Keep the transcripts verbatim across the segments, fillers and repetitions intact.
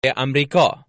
امریکا.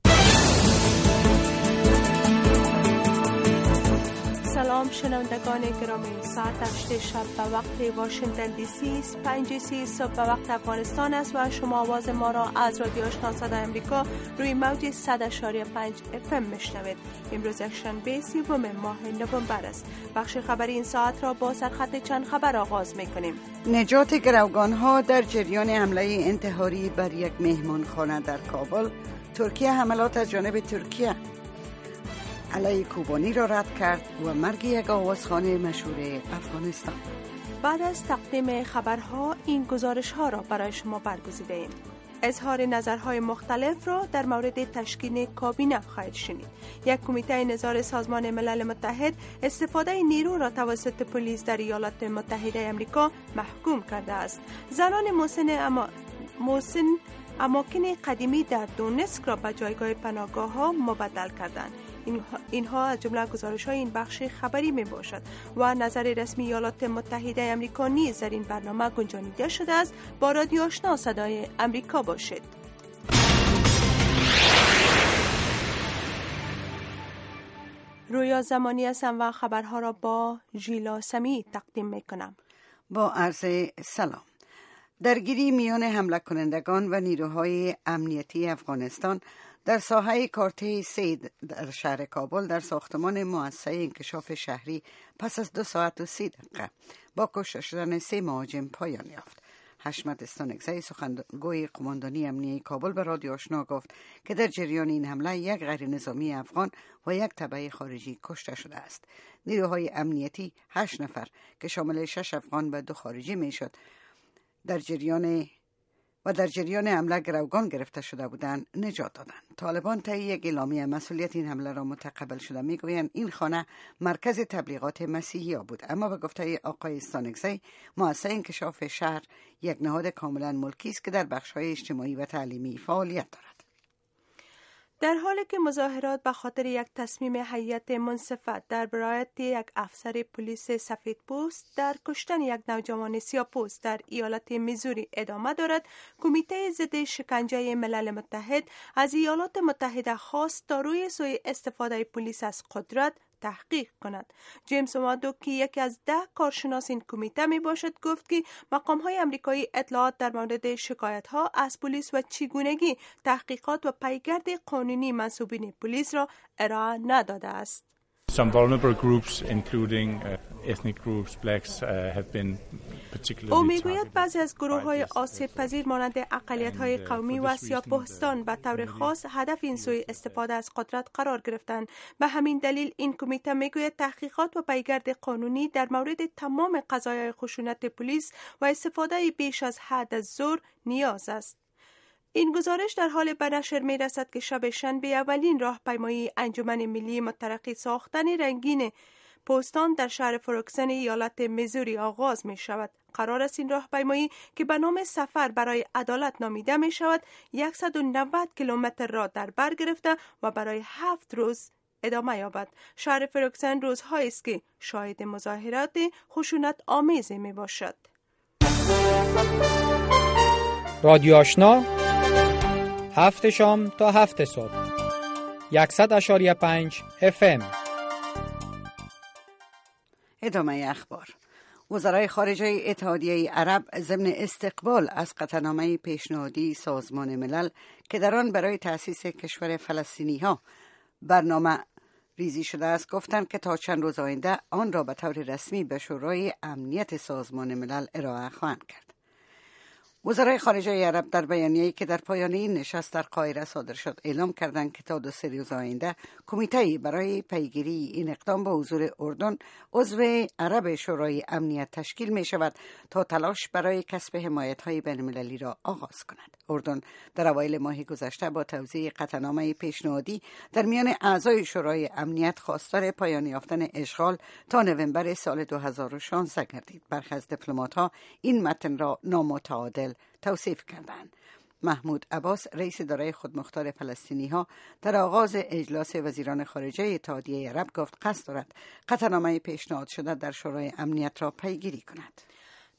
سلام شنوندگان گرامی، ساعت هشت شب به وقت واشنگتن دی سی، پنج سی صبح به وقت افغانستان است و شما آواز ما را از رادیو آشنا صدای امریکا روی موج صد و پنج اف ام میشنوید. امروز یکشنبه سوم ماه نوامبر است. بخش خبری این ساعت را با سرخط چند خبر آغاز میکنیم. نجات گروگان‌ها در جریان حمله انتحاری بر یک مهمانخانه در کابل. ترکیه حملات از جانب ترکیه علیه کوبانی را رد کرد و مرگ یک آوازخوان مشهور افغانستان. بعد از تقدیم خبرها این گزارش ها را برای شما برگزیده ایم. اظهار نظرهای مختلف را در مورد تشکیل کابینه خواهید شنید. یک کمیته نظار سازمان ملل متحد استفاده نیرو را توسط پلیس در ایالات متحده آمریکا محکوم کرده است. زنان مسن اما مسن اماکن قدیمی در دونسک را به جایگاه پناهگاه ها مبدل کردند. اینها از جمله گزارش های این بخش خبری می باشد و نظر رسمی ایالات متحده آمریکا نیز در این برنامه گنجانیده شده است. با رادیو آشنا صدای امریکا باشید. رویا زمانی هستم و خبرها را با ژیلا سمی تقدیم می کنم. با عرض سلام. درگیری میان حمله کنندگان و نیروهای امنیتی افغانستان در ساحه کارته سید در شهر کابل در ساختمان مؤسسه انکشاف شهری پس از دو ساعت و سی دقیقه با کشته شدن سه مهاجم پایان یافت. حشمت استانکزی سخنگوی قماندانی امنیتی کابل به رادیو آشنا گفت که در جریان این حمله یک غیر نظامی افغان و یک تبع خارجی کشته شده است. نیروهای امنیتی هشت نفر که شامل شش افغان و دو خارجی میشد در جریان و در جریان حمله گروگان گرفته شده بودند نجات دادند. طالبان طی یک اعلامیه مسئولیت این حمله را متقبل شده میگویند این خانه مرکز تبلیغات مسیحی‌ها بود، اما به گفته آقای استانکزی مؤسسه انکشاف شهر یک نهاد کاملا ملکی است که در بخش‌های اجتماعی و تعلیمی فعالیت دارد. در حالی که مظاهرات به خاطر یک تصمیم هیئت منصفه در برایت یک افسر پلیس سفیدپوست در کشتن یک نوجوان سیاه‌پوست در ایالت میزوری ادامه دارد، کمیته ضد شکنجه ملل متحد از ایالات متحده خواست تا روی سوء استفاده پلیس از قدرت تحقیق کند. جیمز اومادو که یکی از ده کارشناس این کمیته می باشد گفت که مقام های امریکایی اطلاعات در مورد شکایت ها از پلیس و چگونگی تحقیقات و پیگرد قانونی منصوبین پلیس را ارائه نداده است. Some vulnerable groups, including uh, ethnic groups, blacks, uh, have been particularly او میگوید بعضی از گروه های آسیب پذیر مانند اقلیت های قومی و سیاه‌پوستان به طور خاص هدف این سوء استفاده از قدرت قرار گرفتند. به همین دلیل این کمیته میگوید تحقیقات و پیگرد قانونی در مورد تمام قضایای خشونت پلیس و استفاده بیش از حد از زور نیاز است. این گزارش در حال به نشر می رسد که شب شنبه اولین راهپیمایی انجمن ملی مترقی ساختن رنگین پوستان در شهر فروکسن ایالت میزوری آغاز می شود. قرار است این راهپیمایی که به نام سفر برای عدالت نامیده می شود صد و نود کیلومتر را در بر گرفته و برای هفت روز ادامه یابد. شهر فروکسن روزهایی است که شاهد مظاهرات خشونت آمیز می باشد. رادیو آشنا هفت شام تا هفت صبح صد و پنج اف ام. ادامه اخبار. وزرای خارجه اتحادیه عرب ضمن استقبال از قطعنامه پیشنهادی سازمان ملل که در آن برای تأسیس کشور فلسطینی ها برنامه ریزی شده است گفتند که تا چند روز آینده آن را به طور رسمی به شورای امنیت سازمان ملل ارائه خواهند کرد. وزرای خارجه عرب در بیانیه‌ای که در پایان این نشست در قاهره صادر شد اعلام کردند که تا دو سه روز آینده کمیته برای پیگیری این اقدام با حضور اردن عضو عرب شورای امنیت تشکیل می شود تا تلاش برای کسب حمایت‌های بین‌المللی را آغاز کند. اردن در اوایل ماه گذشته با توزیع قطعنامه پیشنهادی در میان اعضای شورای امنیت خواستار پایان یافتن اشغال تا نوامبر سال دو هزار و شانزده گردید. برخی از دیپلمات‌ها این متن را نامتعادل توصیف کردند. محمود عباس رئیس اداره خودمختار فلسطینی ها در آغاز اجلاس وزیران خارجه اتحادیه عرب گفت قصد دارد قطعنامه پیشنهاد شده در شورای امنیت را پیگیری کند.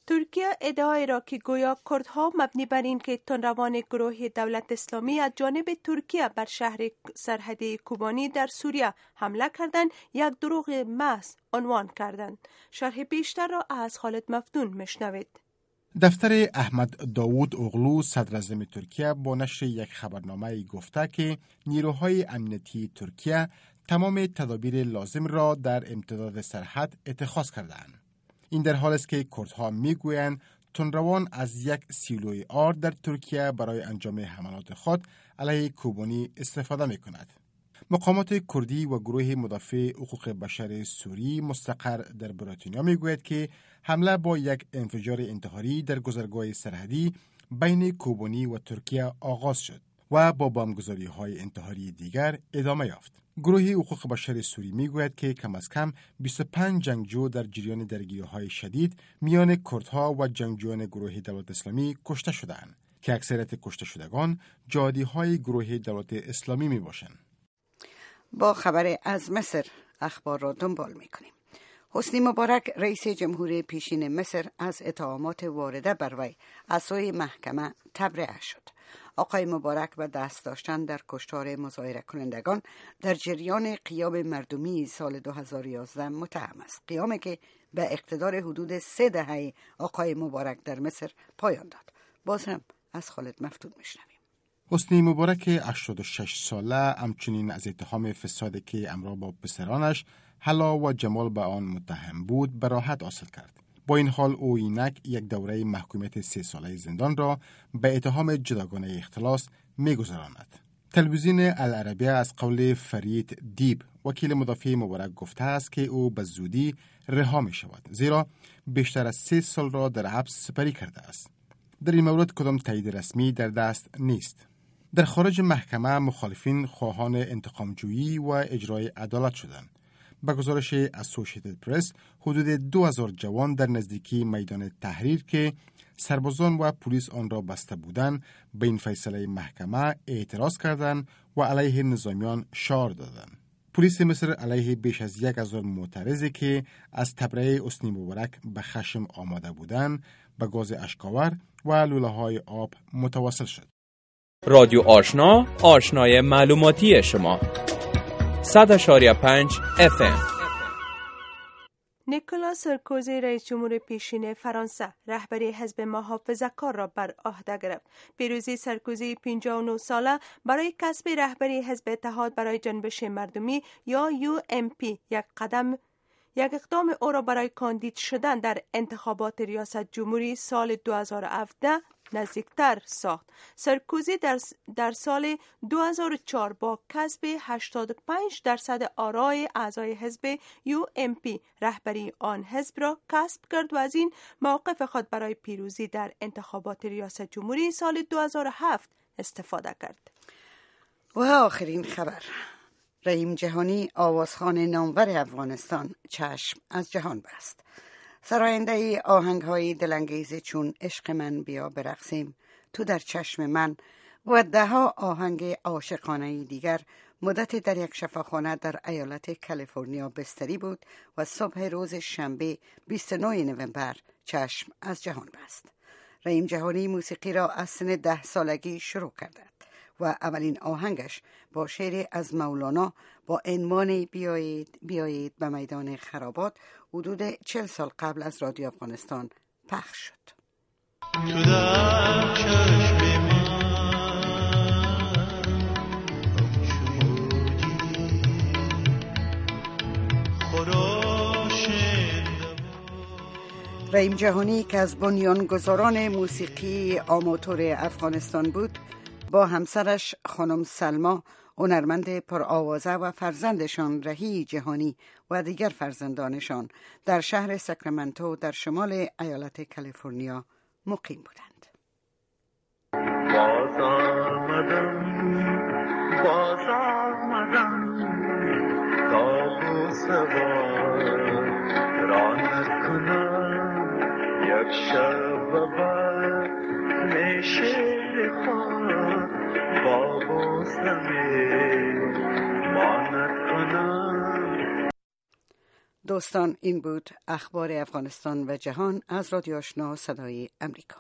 ترکیه ادعای را که گویا کردها مبنی بر این که تندروان گروه دولت اسلامی از جانب ترکیه بر شهر سرحدی کوبانی در سوریه حمله کردند یک دروغ محض عنوان کردند. شرح بیشتر را از خالد مفتون میشنوید. دفتر احمد داوود اوغلو صدر اعظم ترکیه با نشر یک خبرنامه گفته که نیروهای امنیتی ترکیه تمام تدابیر لازم را در امتداد سرحد اتخاذ کردند. این در حالی است که کردها میگویند تندروان از یک سیلوی آرد در ترکیه برای انجام حملات خود علیه کوبانی استفاده میکند. مقامات کردی و گروه مدافع حقوق بشر سوری مستقر در بریتانیا میگوید که حمله با یک انفجار انتحاری در گذرگاه سرحدی بین کوبانی و ترکیه آغاز شد و با بمبگذاری‌های انتحاری دیگر ادامه یافت. گروه حقوق بشر سوری میگوید که کم از کم بیست و پنج جنگجو در جریان درگیری‌های شدید میان کردها و جنگجویان گروه دولت اسلامی کشته شدند که اکثریت کشته شدگان جهادی‌های گروه دولت اسلامی میباشند. با خبر از مصر اخبار را دنبال میکنیم. حسنی مبارک رئیس جمهور پیشین مصر از اتهامات وارده بر وی از سوی محکمه تبرئه شد. آقای مبارک و دست داشتن در کشتار مظاهره کنندگان در جریان قیام مردمی سال دو هزار و یازده متهم است. قیامی که به اقتدار حدود سه دهه آقای مبارک در مصر پایان داد. باز هم از خالد مفتون میشنویم. حسنی مبارک هشتاد و شش ساله همچنین از اتهام فسادی که همراه با پسرانش حلا و جمال به آن متهم بود براحت حاصل کرد. با این حال او اینک یک دوره محکومیت سه ساله زندان را به اتهام جداگانه اختلاس می‌گذراند. تلویزیون العربیه از قول فرید دیب وکیل مدافع مبارک گفته است که او به زودی رها می شود، زیرا بیشتر از سه سال را در حبس سپری کرده است. در این مورد کدام تایید رسمی در دست نیست. در خارج محکمه مخالفین خواهان انتقامجویی و اجرای عدالت شدند. به گزارش اسوسییتد پرس حدود دو هزار جوان در نزدیکی میدان تحریر که سربازان و پلیس آن را بسته بودند به این فیصله محکمه اعتراض کردند و علیه نظامیان شعار دادند. پلیس مصر علیه بیش از یک هزار معترضی که از تبرئه حسنی مبارک به خشم آماده بودند به گاز اشکاور و لوله‌های آب متوسل شد. رادیو آشنا، آشنای معلوماتی شما. صد و پنج اف ام. نیکولا سارکوزی رئیس جمهور پیشین فرانسه رهبری حزب محافظه‌کار را بر عهده گرفت. پیروزی سارکوزی پنجاه و نه ساله برای کسب رهبری حزب اتحاد برای جنبش مردمی یا یو ام پی یک قدم یک اقدام او را برای کاندید شدن در انتخابات ریاست جمهوری سال دو هزار و هفده نزدیکتر ساخت. سارکوزی در, در سال دو هزار و چهار با کسب هشتاد و پنج درصد آرای اعضای حزب یو ام پی رهبری آن حزب را کسب کرد و از این موقف خود برای پیروزی در انتخابات ریاست جمهوری سال دو هزار و هفت استفاده کرد. و آخرین خبر، رحیم جهانی آوازخوان نامور افغانستان چشم از جهان بست. سراینده آهنگ های دلانگیز چون عشق من بیا برقصیم، تو در چشم من و ده ها آهنگ عاشقانه دیگر مدت در یک شفاخانه در ایالت کالیفرنیا بستری بود و صبح روز شنبه بیست و نه نوامبر چشم از جهان بست. رحیم جهانی موسیقی را از سن ده سالگی شروع کرد و اولین آهنگش با شعر از مولانا با عنوان بیایید بیایید به میدان خرابات حدود چل سال قبل از رادیو افغانستان پخش شد. تو در چشم من رحیم جهانی که از بنیانگذاران موسیقی آماتور افغانستان بود، با همسرش خانم سلما، هنرمند پرآوازه و فرزندشان رهی جهانی و دیگر فرزندانشان در شهر ساکرامنتو در شمال ایالت کالیفرنیا مقیم بودند. باز آمدم باز آمدم تا و سوار را نکنم یک شب بعد میشه خواهد با بوسمه ما نکنم. دوستان، این بود اخبار افغانستان و جهان از رادیو آشنا صدای امریکا.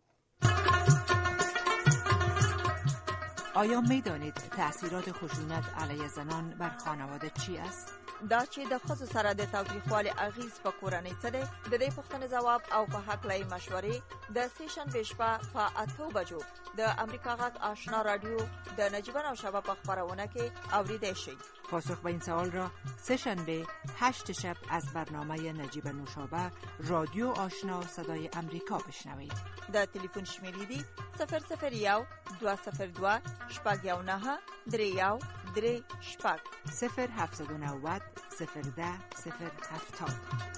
آیا می دانید تأثیرات خشونت علیه زنان بر خانواده چی است؟ دا چې د ښځو سره د تاوتریخوالي اغیز په کورنۍ څه دی؟ د دې پوښتنې ځواب او په هکله یې مشورې د سې شنبې شپه په اتو بجو د امریکا غږ آشنا رادیو د نجیبن او شبه په خپرونه کې اوریدای شئ. پاسخ به این سوال را سه شنبه هشت شب از برنامه نجیب نوشابه رادیو آشنا صدای امریکا بشنوید. د تلیفون شمیرې دي صفر صفر یو دو صفر دو شپږ یو نهه درې یو درې شپږ صفر هفتصد و نود صفر ده صفر هفتاد.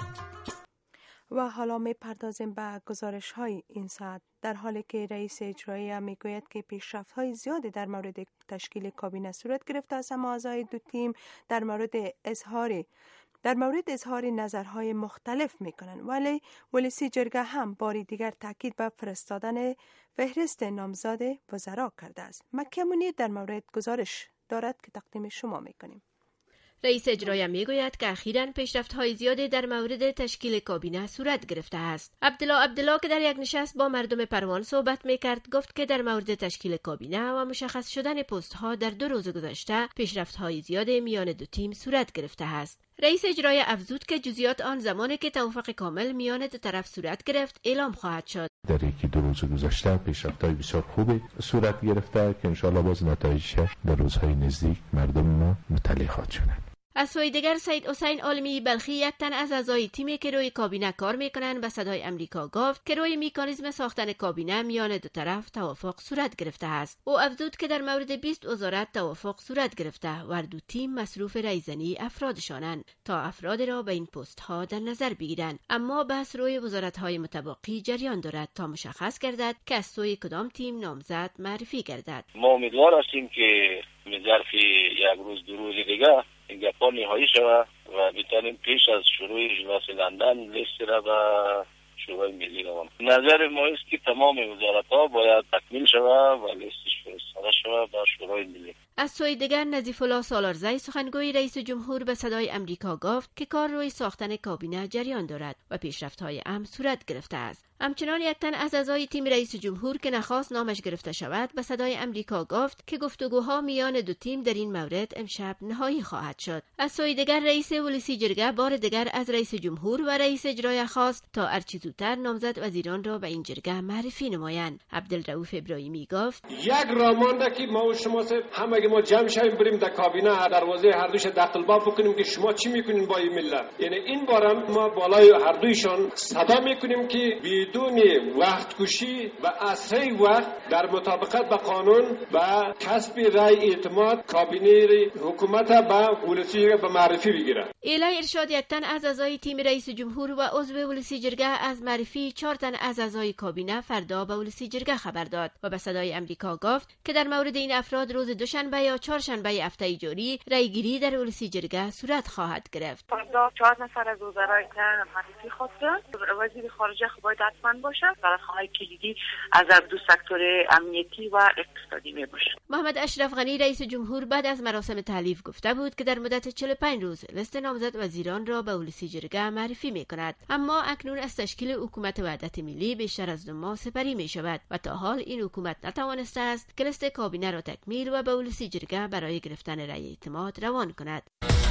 و حالا می پردازیم به گزارش های این ساعت. در حالی که رئیس اجرایی می گوید که پیشرفت های زیادی در مورد تشکیل کابینه صورت گرفته است، اما اعضای دو تیم در مورد اظهار در مورد اظهار نظرهای مختلف می کنند. ولی ولسی جرگه هم باری دیگر تاکید به فرستادن فهرست نامزد وزرا کرده است. مکه منیر در مورد گزارش دارد که تقدیم شما می کنیم. رئیس اجرایی میگوید که اخیراً پیشرفت‌های زیادی در مورد تشکیل کابینه صورت گرفته است. عبدالله عبدالله که در یک نشست با مردم پروان صحبت میکرد گفت که در مورد تشکیل کابینه و مشخص شدن پست‌ها در دو روز گذشته پیشرفت‌های زیادی میان دو تیم صورت گرفته است. رئیس اجرایی افزود که جزئیات آن زمانی که توافق کامل میان دو طرف صورت گرفت اعلام خواهد شد. در یکی دو روز گذشته پیشرفت‌های بسیار خوبی صورت گرفته که انشاءالله باز نتایجش در روزهای نزدیک مردم ما مطلع خواهد شد. از سوی دیگر سید حسین عالمی بلخی یک تن از اعضای تیمی که روی کابینه کار میکنند به صدای امریکا گفت که روی مکانیزم ساختن کابینه میان دو طرف توافق صورت گرفته است. او افزود که در مورد بیست وزارت توافق صورت گرفته و دو تیم مصروف رایزنی افرادشانند تا افراد را به این پست ها در نظر بگیرند، اما بحث روی وزارت های متبقی جریان دارد تا مشخص گردد که از سوی کدام تیم نامزد معرفی گردد. ما امیدوار هستیم که ظرف یک روز دو روز دیگه این گپا نهایی شود و بتانیم پیش از شروع اجلاس لندن لیست را به شورای ملی روان. نظر ما است که تمام وزارت‌ها باید تکمیل شود و لیستش فرستاده شود به شورای ملی. از سوی دیگر نظیف الله سالارزی سخنگوی رئیس جمهور به صدای امریکا گفت که کار روی ساختن کابینه جریان دارد و پیشرفت‌های اهم صورت گرفته است. همچنان یک تن از اعضای تیم رئیس جمهور که نخواست نامش گرفته شود به صدای امریکا گفت که گفتگوها میان دو تیم در این مورد امشب نهایی خواهد شد. از سوی دیگر رئیس ولسی جرگه بار دیگر از رئیس جمهور و رئیس اجرایی خواست تا هرچه زودتر نامزد وزیران را به این جرگه معرفی نمایند. عبدالرؤوف ابراهیمی گفت یک رامانده که ما و شما همه ما جمع شویم بریم در کابینه دروازه هر دوش داخل باب بکنیم که شما چی میکنین با این ملت. یعنی این بارم ما بالای هر دویشان صدا میکنیم که بدون وقت کشی و اسرع وقت در مطابقت با قانون و کسب رای اعتماد کابینه حکومت به ولسی به معرفی بگیرد. ایلای ارشاد یک تن از اعضای تیم رئیس جمهور و عضو ولسی جرگه از معرفی چهار تن از اعضای کابینه فردا به ولسی جرگه خبر داد و به صدای امریکا گفت که در مورد این افراد روز دوشنبه یا چهارشنبه هفته جاری رایگیری در ولسی جرگه صورت خواهد گرفت. فردا چهار نفر از وزرای معرفی خواستند. وزیر خارجه باید حتما باشه. فرصت‌های کلیدی از دو سکتور امنیتی و اقتصادی میباشه. محمد اشرف غنی رئیس جمهور بعد از مراسم تحلیف گفته بود که در مدت چهل و پنج روز لیست نامزد وزیران را به ولسی جرگه معرفی میکند، اما اکنون از تشکیل حکومت وحدت ملی بیشتر از دو ماه سپری می شود و تا حال این حکومت نتوانسته است که لیست کابینه را تکمیل و به ولسی جرگه برای گرفتن رأی اعتماد روان کند.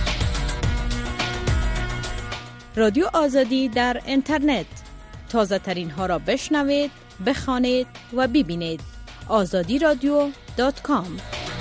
رادیو آزادی در اینترنت، تازه ترین ها را بشنوید، بخوانید و ببینید. آزادی رادیو دات کام.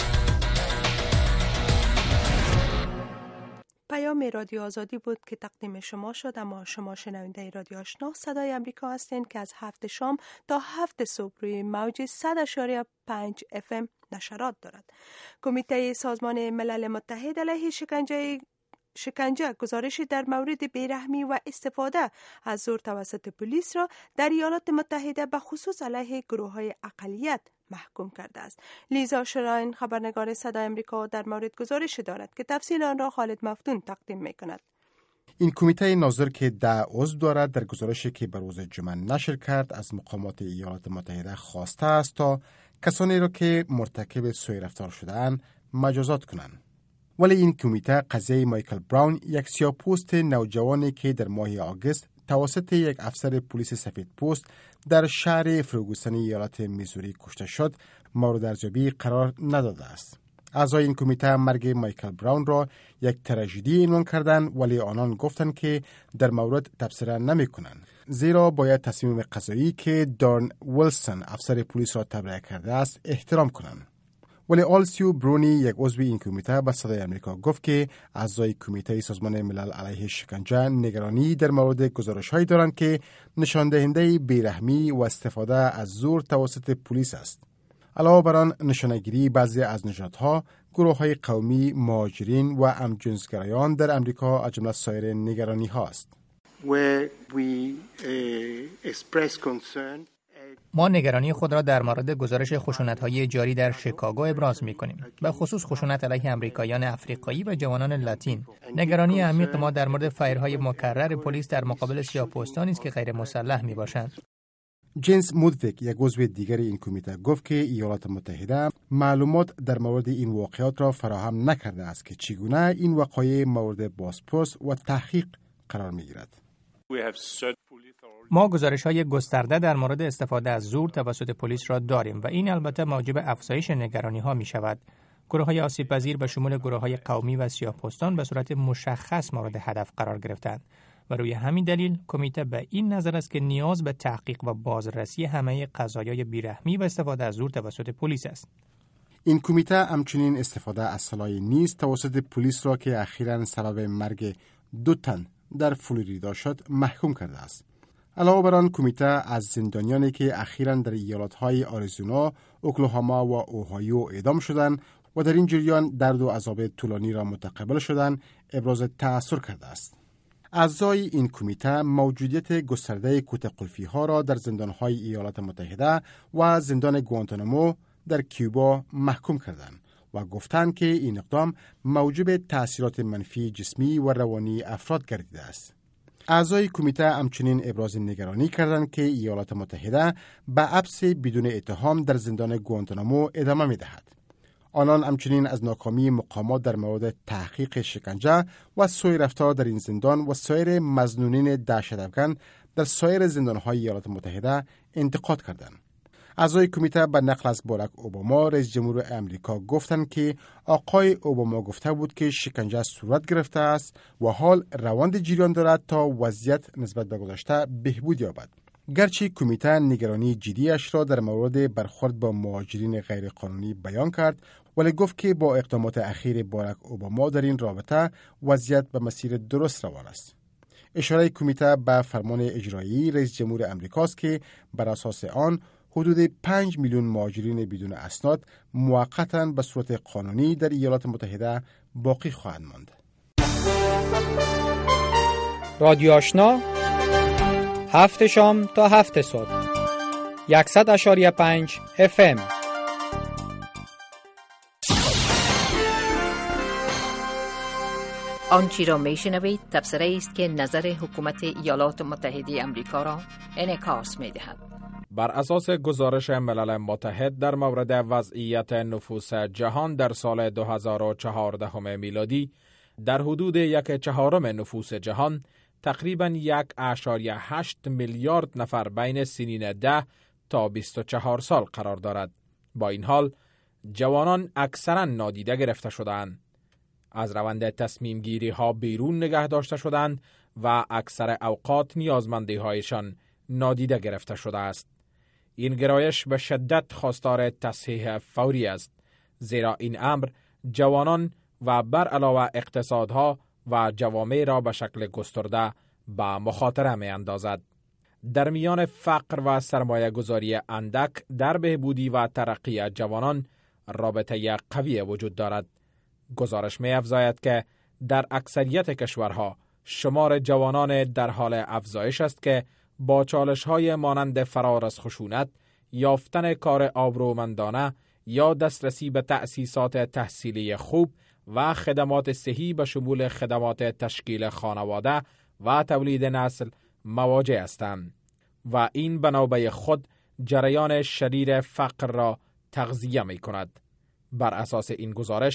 پیام رادیو آزادی بود که تقدیم شما شد، اما شما شنونده رادیو آشنا صدای امریکا هستین که از هفت شام تا هفت صبح روی موج صد اشاری پنج اف ام نشرات دارد. کمیته سازمان ملل متحد علیه شکنجه شکنجه گزارشی در مورد بیرحمی و استفاده از زور توسط پلیس را در ایالات متحده به خصوص علیه گروه‌های اقلیت محکوم کرده است. لیزا شراین خبرنگار صدای امریکا در مورد گزارش دارد که تفصیل آن را خالد مفتون تقدیم می‌کند. این کمیته ناظر که ده عضو دارد در گزارشی که بر روز جمعه نشر کرد از مقامات ایالات متحده خواسته است تا کسانی را که مرتکب سوء رفتار شده‌اند مجازات کنند. ولی این کمیته قضیه مایکل براون، یک سیاه‌پوست نوجوانی که در ماه آگوست توسط یک افسر پلیس سفید پوست در شهر فرگوسن ایالت میزوری کشته شد، مورد ارزیابی قرار نداده است. اعضای این کمیته مرگ مایکل براون را یک تراژدی عنوان کردند، ولی آنان گفتند که در مورد تبصره نمی کنند، زیرا باید تصمیم قضایی که دارن ویلسون افسر پلیس را تبرئه کرده است احترام کنند. ولی آلسیو برونی، یک عضو این کمیته، به صدای آمریکا گفت که اعضای کمیته سازمان ملل علیه شکنجه نگرانی در مورد گزارش‌هایی دارند که نشان دهنده بیرحمی و استفاده از زور توسط پلیس است. علاوه بر آن، نشانه‌گیری بعضی از نژادها، گروه‌های قومی، مهاجرین و همجنسگرایان در امریکا از جمله سایر نگرانی‌ها است. ما نگرانی خود را در مورد گزارش خشونت‌های جاری در شیکاگو ابراز می‌کنیم، به خصوص خشونت علیه آمریکاییان افریقایی و جوانان لاتین. نگرانی عمیق ما در مورد فایرهای مکرر پلیس در مقابل سیاه‌پوستانی است که غیر مسلح می‌باشند. جیمز مودویک، یک عضو دیگر این کمیته، گفت که ایالات متحده معلومات در مورد این واقعات را فراهم نکرده است که چگونه این وقایع مورد بازپرس و تحقیق قرار می‌گیرد. ما گزارش‌های گسترده در مورد استفاده از زور توسط پلیس را داریم و این البته موجب افزایش نگرانی‌ها می‌شود. گروه‌های آسیب‌پذیر به شمول گروه‌های قومی و سیاه‌پوستان به صورت مشخص مورد هدف قرار گرفتند و روی همین دلیل کمیته به این نظر است که نیاز به تحقیق و بازرسی همه قضایای بیرحمی و استفاده از زور توسط پلیس است. این کمیته همچنین استفاده از سلاح نیز توسط پلیس را که اخیراً سبب مرگ دو تن در فلوریدا شد محکوم کرده است. علاوه بر آن، کمیته از زندانیانی که اخیراً در ایالت‌های آریزونا، اوکلاهاما و اوهایو اعدام شدند و در این جریان درد و عذاب طولانی را متقبل شدند ابراز تأثیر کرده است. اعضای این کمیته موجودیت گسترده کوته‌قلفی‌ها را در زندان‌های ایالات متحده و زندان گوانتانامو در کیوبا محکوم کردند و گفتند که این اقدام موجب تأثیرات منفی جسمی و روانی افراد گردیده است. اعضای کمیته همچنین ابراز نگرانی کردند که ایالات متحده به حبس بدون اتهام در زندان گوانتانامو ادامه می‌دهد. آنان همچنین از ناکامی مقامات در مورد تحقیق شکنجه و سوء رفتار در این زندان و سایر مظنونین دهشت‌افکن در سایر زندان‌های ایالات متحده انتقاد کردند. اعضای کمیته به نقل از باراک اوباما، رئیس جمهور امریکا، گفتند که آقای اوباما گفته بود که شکنجه صورت گرفته است و حال روند جریان دارد تا وضعیت نسبت به گذشته بهبود یابد. گرچه کمیته نگرانی جدیش را در مورد برخورد با مهاجرین غیرقانونی بیان کرد، ولی گفت که با اقدامات اخیر باراک اوباما در این رابطه وضعیت به مسیر درست روان است. اشاره کمیته به فرمان اجرایی رئیس جمهور امریکاست که بر اساس آن حدود پنج میلیون مهاجرین بدون اسناد موقتاً به صورت قانونی در ایالات متحده باقی خواهند ماند. رادیو آشنا، هفت شام تا هفت صبح، صد اشاری پنج اف ام. آنچی را می شنوید تبصره است که نظر حکومت ایالات متحده امریکا را انعکاس می دهد. بر اساس گزارش ملل متحد در مورد وضعیت نفوس جهان در سال دو هزار و چهارده میلادی، در حدود یک چهارم نفوس جهان، تقریباً یک اشاریه هشت میلیارد نفر بین سنین ده تا بیست و چهار سال قرار دارد. با این حال، جوانان اکثراً نادیده گرفته شدند. از روند تصمیم گیری ها بیرون نگه داشته شدند و اکثر اوقات نیازمندی هایشان نادیده گرفته شده است. این گرایش به شدت خواستار تصحیح فوری است، زیرا این امر جوانان و بر علاوه اقتصادها و جوامع را به شکل گسترده به مخاطره می اندازد. در میان فقر و سرمایه گذاری اندک در بهبودی و ترقی جوانان رابطه قوی وجود دارد. گزارش می افزاید که در اکثریت کشورها شمار جوانان در حال افزایش است که با چالش‌های مانند فرار از خشونت، یافتن کار آبرومندانه یا دسترسی به تأسیسات تحصیلی خوب و خدمات صحی به شمول خدمات تشکیل خانواده و تولید نسل مواجه هستند و این به نوبه خود جریان شدید فقر را تغذیه می کند. بر اساس این گزارش،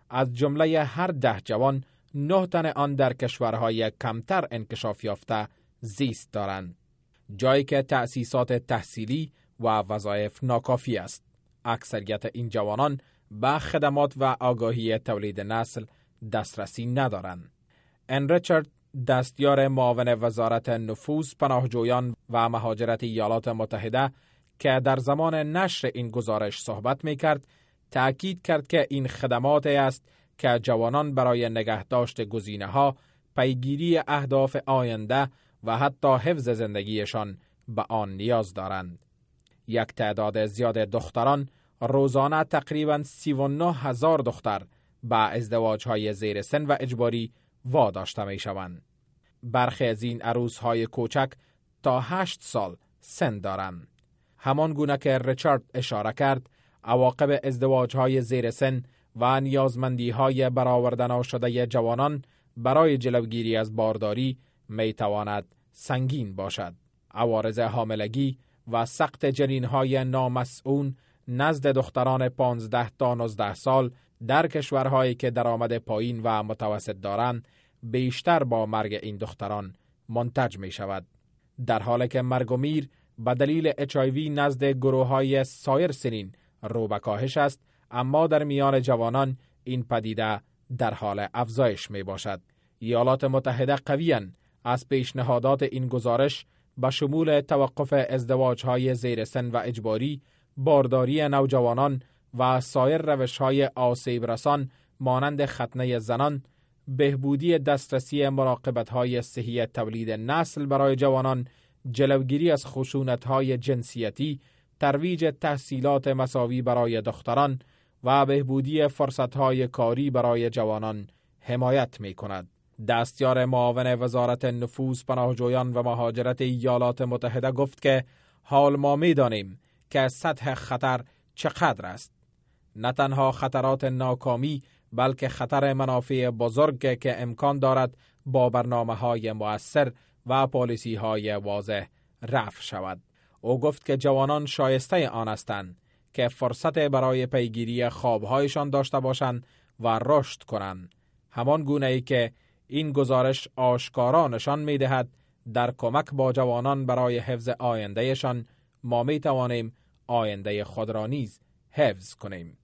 از جمله هر ده جوان نه تن آن در کشورهای کمتر انکشاف یافته زیست دارند، جایی که تأسیسات تحصیلی و وظایف ناکافی است. اکثریت این جوانان به خدمات و آگاهی تولید نسل دسترسی ندارند. ان ریچارد، دستیار معاون وزارت نفوذ، پناهجویان و مهاجرت ایالات متحده که در زمان نشر این گزارش صحبت می‌کرد، تأکید کرد که این خدماتی است که جوانان برای نگهداشت گزینه‌ها، پیگیری اهداف آینده و حتی حفظ زندگیشان به آن نیاز دارند. یک تعداد زیاد دختران روزانه تقریباً سی و نه هزار دختر به ازدواج‌های زیر سن و اجباری واداشته می‌شوند. برخی از این عروس‌های کوچک تا هشت سال سن دارند. همان گونه که ریچارد اشاره کرد، عواقب ازدواج‌های زیر سن و نیازمندی‌های برآورده نشده جوانان برای جلوگیری از بارداری می‌تواند سنگین باشد. عوارض حاملگی و سقط جنین‌های نامسئول نزد دختران پانزده تا نوزده سال در کشورهایی که درآمد پایین و متوسط دارند بیشتر با مرگ این دختران منتج می شود، در حالی که مرگ و میر به دلیل اچ آی وی نزد گروه‌های سایر سنین رو به کاهش است، اما در میان جوانان این پدیده در حال افزایش می باشد. ایالات متحده قویاً از پیشنهادات این گزارش به شمول توقف ازدواج‌های زیر سن و اجباری، بارداری نوجوانان و سایر روش‌های آسیب رسان مانند ختنه زنان، بهبودی دسترسی مراقبت‌های صحی تولید نسل برای جوانان، جلوگیری از خشونت‌های جنسیتی، ترویج تحصیلات مساوی برای دختران و بهبودی فرصت‌های کاری برای جوانان حمایت می‌کند. دستیار معاون وزارت نفوذ، پناهجویان و مهاجرت ایالات متحده گفت که حال ما می‌دانیم که سطح خطر چقدر است. نه تنها خطرات ناکامی بلکه خطر منافع بزرگ که امکان دارد با برنامه‌های مؤثر و پالیسی‌های واضح رفع شود. او گفت که جوانان شایسته آن هستند که فرصت برای پیگیری خواب‌هایشان داشته باشند و رشد کنند، همان گونه‌ای که این گزارش آشکارا نشان می‌دهد در کمک با جوانان برای حفظ آیندهشان ما می‌توانیم آینده خود را نیز حفظ کنیم.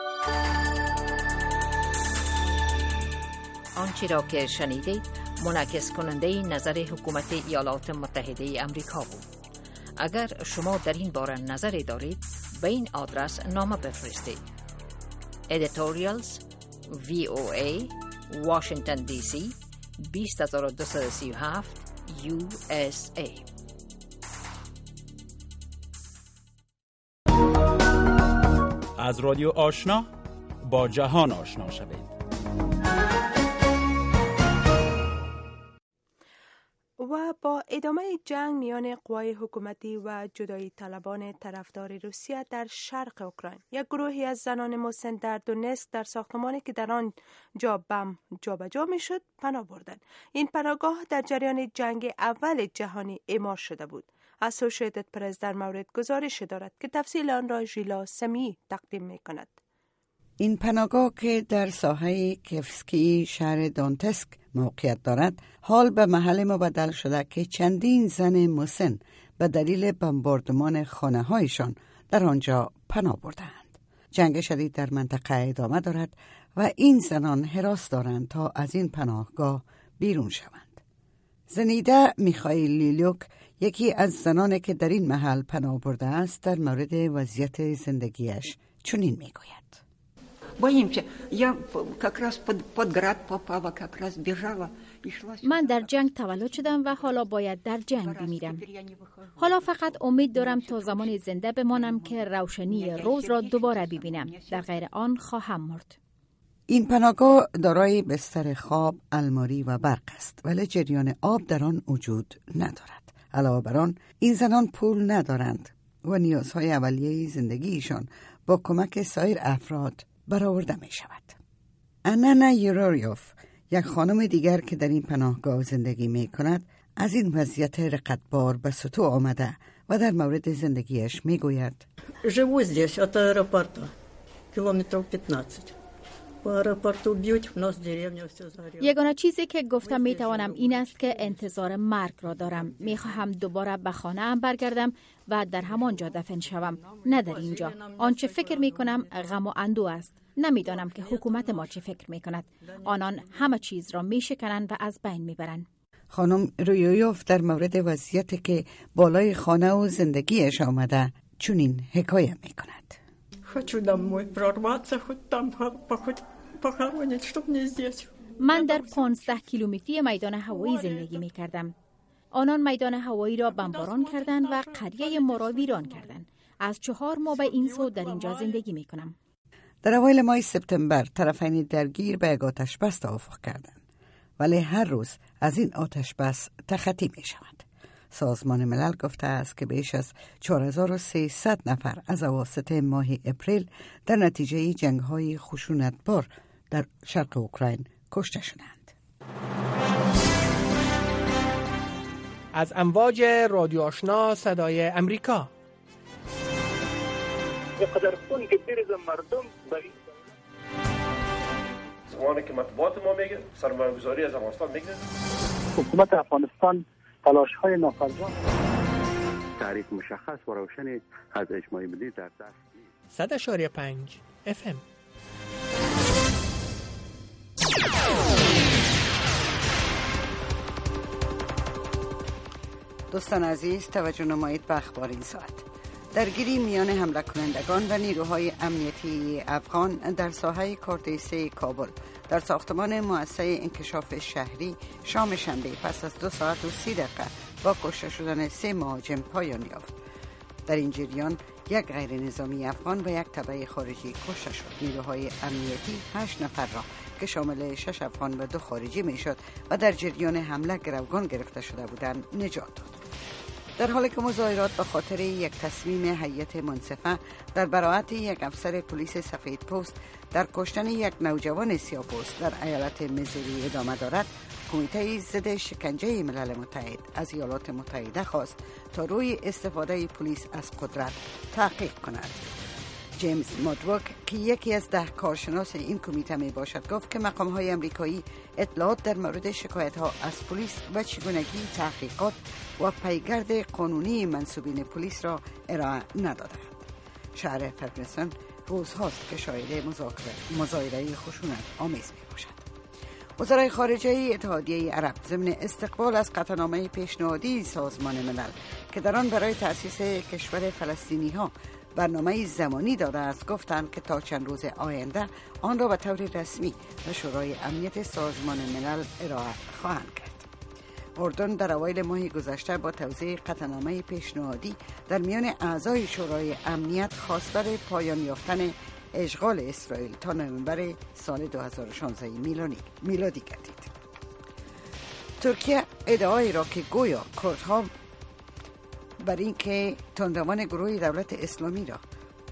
آنچه را که شنیدید منعکس کننده نظر حکومت ایالات متحده آمریکا بود. اگر شما در این باره نظری دارید به این آدرس نامه بفرستید. Editorials وی او ای Washington دی سی بیست هزار و دویست و سی و هفت یو اس ای. از رادیو آشنا با جهان آشنا شوید. و با ادامه جنگ میان قوای حکومتی و جدایی طلبان طرفدار روسیه در شرق اوکراین، یک گروهی از زنان مسن در دونتسک در ساختمانی که در آن جا بم جابجا میشد پناه بردند. این پناهگاه در جریان جنگ اول جهانی اعمار شده بود. اسوسییتد پرس در مورد گزارش دارد که تفصیل آن را ژیلا سمی تقدیم میکند. این پناهگاه که در ساحه کیفسکی شهر دونتسک موقعیت دارد، حال به محل مبدل شده که چندین زن مسن به دلیل بمباردمان خانه هایشان در آنجا پناه بردند. جنگ شدید در منطقه ادامه دارد و این زنان هراس دارند تا از این پناهگاه بیرون شوند. زنیده میخائیل لیلیوک، یکی از زنانی که در این محل پناه برده است، در مورد وضعیت زندگیش چنین میگوید: من در جنگ تولد شدم و حالا باید در جنگ بمیرم. حالا فقط امید دارم تا زمان زنده بمانم که روشنی روز را دوباره ببینم، در غیر آن خواهم مرد. این پناهگاه دارای بستر خواب، الماری و برق است، ولی جریان آب در آن وجود ندارد. علاوه بر آن، این زنان پول ندارند و نیازهای اولیه زندگیشان با کمک سایر افراد برآورده می شود. انانا یوروریوف، یک خانم دیگر که در این پناهگاه زندگی می کند، از این وضعیت رقتبار به سطوح آمده و در مورد زندگیش می گوید: живу здесь от аэропорта километров пятнадцать. یگانه چیزی که گفتم می توانم این است که انتظار مرگ را دارم. می خواهم دوباره به خانه ام برگردم و در همانجا دفن شوم، نه در اینجا. آنچه فکر می کنم غم و اندوه است. نمیدانم که حکومت ما چه فکر می کند. آنان همه چیز را می شکنند و از بین می برند. خانم رویویوف در مورد وضعیتی که بالای خانه و زندگیش آمده چنین حکایت می کند. من در پانزده کیلومتری میدان هوایی زندگی می کردم. آنان میدان هوایی را بمباران کردند و قریه ما را ویران کردند. از چهار ماه به این سو در اینجا زندگی می کنم. در اوایل ماه سپتامبر طرفین درگیر به یک آتش بس توافق کردند، ولی هر روز از این آتش بس تخطی می شود. سازمان ملل گفته است که بیش از چهار هزار و سیصد نفر از اواسط ماه اپریل در نتیجه جنگ‌های خشونتبار در شرق اوکراین کشته شدند. از امواج رادیو آشنا صدای امریکا. بقدر خون که بریز مردم بری زمانی که مطبوعات ما میگه سرمایه‌گذاری از افغانستان میگه، حکومت افغانستان تلاش‌های نافرجام تعریف مشخص و روشن از اجماع ملی در دست صد اشاری پنج اف ام. دوستان عزیز، توجه نمایید به اخبار این ساعت. درگیری میان حمله کنندگان و نیروهای امنیتی افغان در ساحه کورتیسه کابل در ساختمان مؤسسه انکشاف شهری شام شنبه پس از دو ساعت و سی دقیقه با کشته شدن سه مهاجم پایان یافت. در این جریان یک غیر نظامی افغان و یک تبع خارجی کشته شد. نیروهای امنیتی هشت نفر را که شامل شش افغان و دو خارجی میشد و در جریان حمله گروگان گرفته شده بودند نجات داد. در حالی که مظاهرات به خاطر یک تصمیم هیئت منصفه در براءت یک افسر پلیس سفید پوست در کشتن یک نوجوان سیاه‌پوست در ایالت میزوری ادامه دارد، کمیته ضد شکنجه ملل متحد از ایالات متحده خواست تا روی استفاده پلیس از قدرت تحقیق کند. جیمز مادوک که یکی از ده کارشناس این کمیته می باشد گفت که مقام‌های امریکایی اطلاعات در مورد شکایت‌ها از پلیس و چگونگی تحقیقات و پیگرد قانونی منصوبین پلیس را ارائه ندادند. شهر فرگوسن روزهاست که شاهد مظاهره خشونت آمیز می باشد. وزرای خارجه اتحادیه عرب ضمن استقبال از قطعنامه پیشنهادی سازمان ملل که در آن برای تأسیس کشور فلسطینی ها برنامه زمانی داده است، گفتند که تا چند روز آینده آن را به طور رسمی به شورای امنیت سازمان ملل ارائه خواهند کرد. اردن در اوایل ماه گذشته با توزیع قطعنامه پیشنهادی در میان اعضای شورای امنیت خواستار پایان یافتن اشغال اسرائیل تا نوامبر سال دو هزار و شانزده میلادی گردید. ترکیه ادعای را که گویا کردها بر اینکه تندروان گروه دولت اسلامی را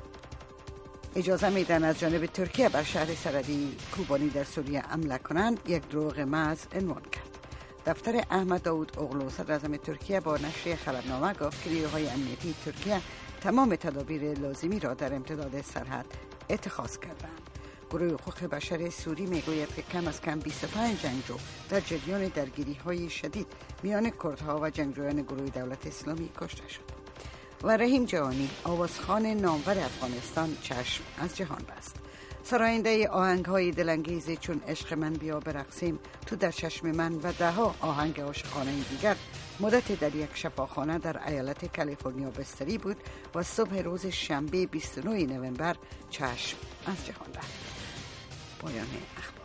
اجازه میدن از جانب ترکیه بر شهر سرحدی کوبانی در سوریه حمله کنند یک دروغ محض عنوان کرد. دفتر احمد داود اوغلو صدر اعظم ترکیه با نشر خبرنامه گفت که نیروهای امنیتی ترکیه تمام تدابیر لازمی را در امتداد سرحد اتخاذ کردند. گروه حقوق بشر سوری میگوید که کم از کم بیست و پنج جنگجو در جریان درگیری‌های شدید میان کردها و جنگجویان گروه دولت اسلامی کشته شد. و رحیم جهانی آوازخوان نامور افغانستان چشم از جهان بست. سراینده آهنگ‌های دلانگیز چون عشق من بیا برقصیم، تو در چشم من و ده ها آهنگ عاشقانه دیگر مدت در یک شفاخانه در ایالت کالیفرنیا بستری بود و صبح روز شنبه بیست و نه نوامبر چشم از جهان رفت. پایان اخبار.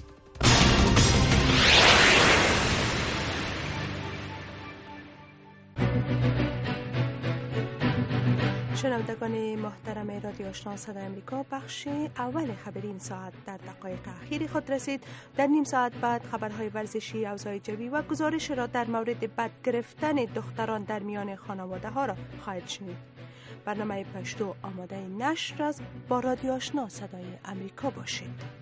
شنوندگان محترم رادیو آشنا صدای امریکا، بخش اول خبری این ساعت در دقایق اخیر خود رسید. در نیم ساعت بعد خبرهای ورزشی، اوضاع جوی و گزارش را در مورد بد گرفتن دختران در میان خانواده ها را خواهید شنید. برنامه پشتو آماده نشر از با رادیو آشنا صدای امریکا باشید.